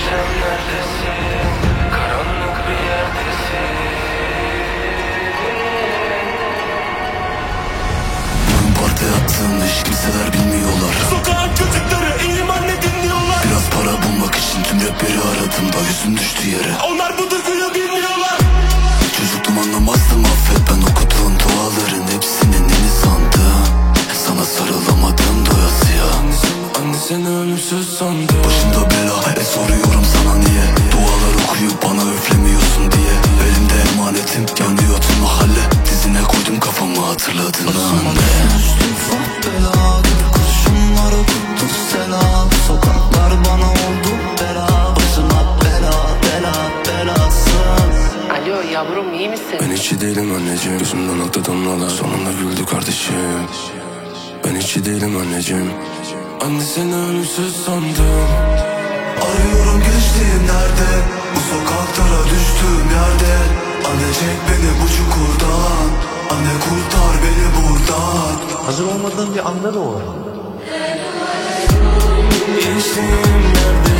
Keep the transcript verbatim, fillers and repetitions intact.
desem neredesin? Karanlık bir yerdesin. Bugün parti attığımda hiç kimseler bilmiyorlar. Sokağın çocukları iman ne dinliyorlar? Biraz para bulmak için tüm rapleri aradım da yüzüm düştü yere. Onlar bu duyguyu bilmiyorlar. Çocuktum anlamazdım affet, ben okuduğum duaların hepsinin neni sandım. Sana sarılamadım doyasıya. Anne sen, anne sen ölümsüz sandım. Başımda bela, e soruyorum sana niye? Dualar okuyup bana üflemiyorsun diye. Elimde emanetim, yanıyor tüm mahalle. Dizine koydum kafamı hatırladın anne. Düştüm ufak beladır, kurşunlar tuttu selam. Sokaklar bana oldu bela, başıma bela, bela, belasın. Alo yavrum, iyi misin? Ben hiç iyi değilim anneciğim. Gözümden aktı damlalar, sonunda güldü kardeşim. Ben hiç iyi değilim anneciğim. Anne seni ölümsüz sandım. Arıyorum gençliğim nerede? Bu sokaklara düştüğüm yerde. Anne çek beni bu çukurdan. Anne kurtar beni buradan. Hazır olmadığın bir anda da o. Gençliğim nerede?